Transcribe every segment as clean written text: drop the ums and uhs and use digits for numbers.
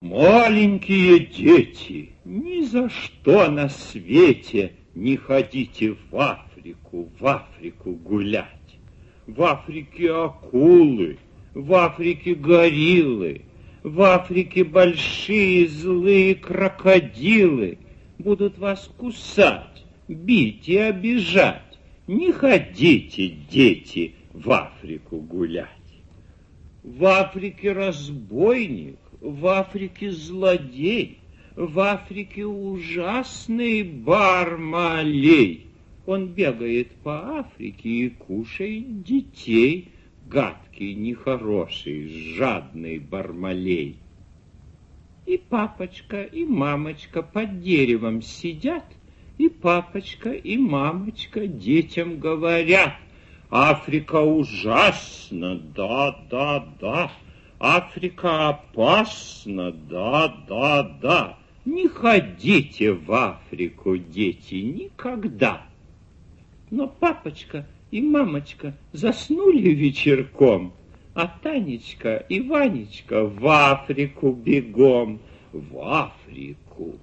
Маленькие дети, ни за что на свете не ходите в Африку гулять. В Африке акулы, в Африке гориллы, в Африке большие злые крокодилы будут вас кусать, бить и обижать. Не ходите, дети, в Африку гулять. В Африке разбойник, в Африке злодей, в Африке ужасный Бармалей. Он бегает по Африке и кушает детей, гадкий, нехороший, жадный Бармалей. И папочка, и мамочка под деревом сидят, и папочка, и мамочка детям говорят: Африка ужасна, да. Африка опасна, да. Не ходите в Африку, дети, никогда. Но папочка и мамочка заснули вечерком, а Танечка и Ванечка в Африку бегом. В Африку.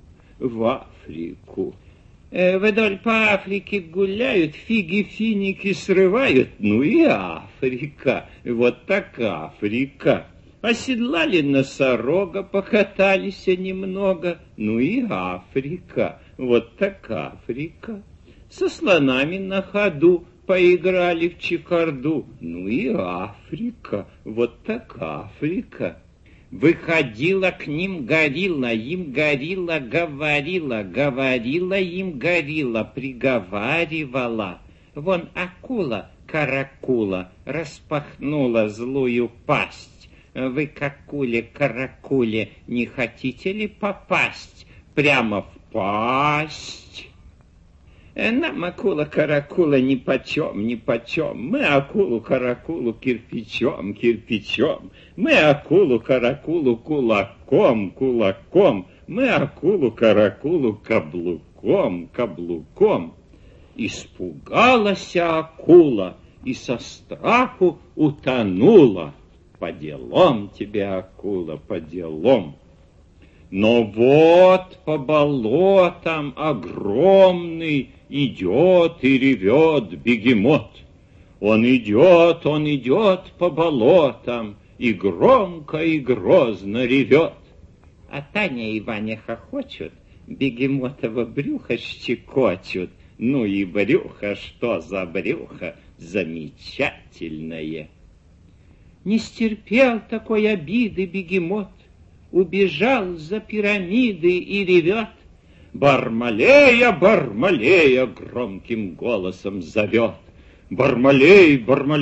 Вдоль по Африке гуляют, фиги-финики срывают. Ну и Африка, вот так Африка. Оседлали носорога, покатались немного. Ну и Африка, вот так Африка. Со слонами на ходу поиграли в чехарду. Ну и Африка, вот так Африка. Выходила к ним горилла, им горилла говорила им горилла, приговаривала. Вон акула, каракула, распахнула злую пасть. Вы к акуле, каракуле, не хотите ли попасть прямо в пасть? Нам акула-каракула нипочем. Мы акулу-каракулу кирпичом. Мы акулу-каракулу кулаком. Мы акулу-каракулу каблуком. Испугалась акула и со страху утонула. По делам тебе, акула, по делам. Но вот по болотам огромный идет и ревет бегемот. Он идет по болотам и громко и грозно ревет. А Таня и Ваня хохочут, бегемотово брюхо щекочут. Ну и брюхо, что за брюхо, замечательное. Не стерпел такой обиды бегемот, убежал за пирамиды и ревет. Бармалея громким голосом зовет. Бармалей,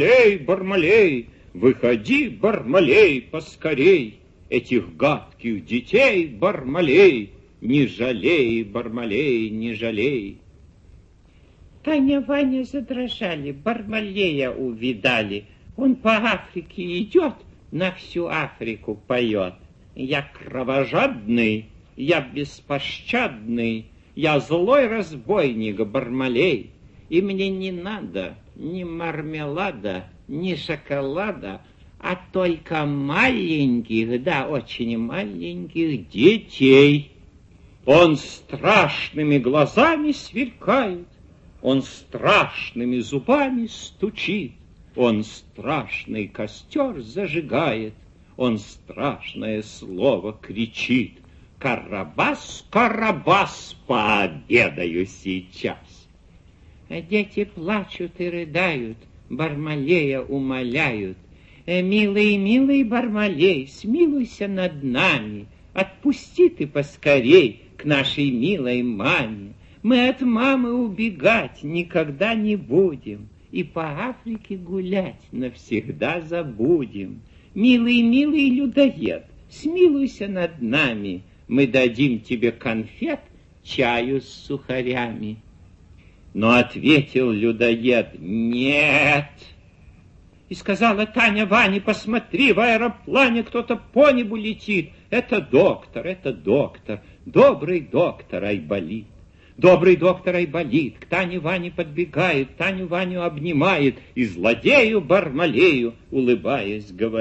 выходи, Бармалей, поскорей. Этих гадких детей, Бармалей, не жалей, Бармалей, не жалей. Таня, Ваня задрожали, Бармалея увидали. Он по Африке идет, на всю Африку поет. Я кровожадный, я беспощадный, я злой разбойник Бармалей. И мне не надо ни мармелада, ни шоколада, а только маленьких, да, очень маленьких детей. Он страшными глазами сверкает, он страшными зубами стучит, он страшный костер зажигает, он страшное слово кричит. Карабас, Карабас, пообедаю сейчас. Дети плачут и рыдают, Бармалея умоляют. Милый, милый Бармалей, смилуйся над нами, отпусти ты поскорей к нашей милой маме. Мы от мамы убегать никогда не будем и по Африке гулять навсегда забудем. Милый, милый людоед, смилуйся над нами, мы дадим тебе конфет, чаю с сухарями. Но ответил людоед: нет. И сказала Таня Ване: посмотри, в аэроплане кто-то по небу летит. Это доктор, добрый доктор Айболит. Добрый доктор Айболит к Тане Ване подбегает, Таню Ваню обнимает и злодею Бармалею, улыбаясь, говорит: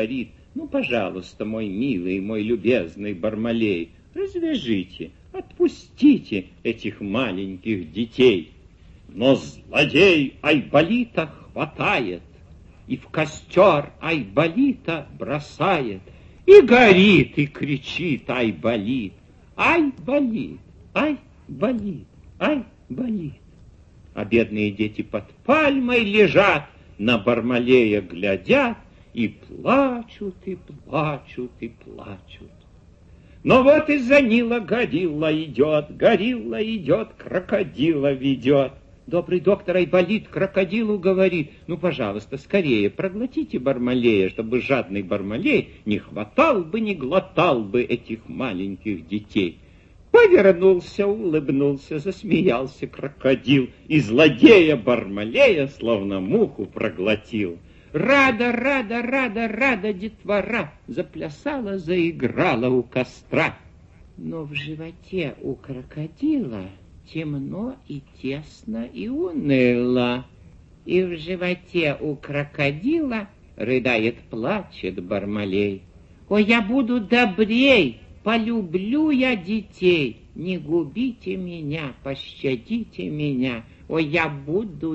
Ну, пожалуйста, мой милый, мой любезный Бармалей, развяжите, отпустите этих маленьких детей. Но злодей Айболита хватает и в костер Айболита бросает. И горит, и кричит Айболит. Ай, болит, ай, болит, ай, болит. А бедные дети под пальмой лежат, на Бармалея глядят и плачут, и плачут, и плачут. Но вот из-за Нила горилла идет, крокодила ведет. Добрый доктор Айболит крокодилу говорит: ну, пожалуйста, скорее проглотите Бармалея, чтобы жадный Бармалей не хватал бы, не глотал бы этих маленьких детей. Повернулся, улыбнулся, засмеялся крокодил, и злодея Бармалея словно муху проглотил. Рада, рада, рада, рада детвора заплясала, заиграла у костра. Но в животе у крокодила темно и тесно и уныло. И в животе у крокодила рыдает, плачет Бармалей. Ой, я буду добрей, полюблю я детей, не губите меня, пощадите меня. Ой, я буду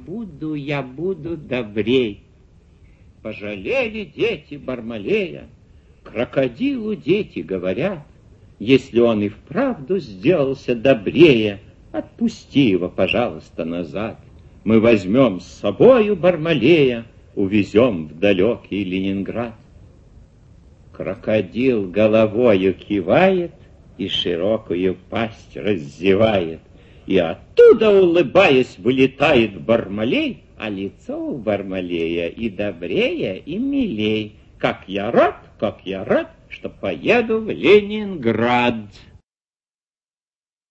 добрей. Пожалели дети Бармалея, крокодилу дети говорят: если он и вправду сделался добрее, отпусти его, пожалуйста, назад. Мы возьмем с собою Бармалея, увезем в далекий Ленинград. Крокодил головою кивает и широкую пасть раззевает, и оттуда, улыбаясь, вылетает Бармалей, а лицо у Бармалея и добрее, и милей. Как я рад, что поеду в Ленинград.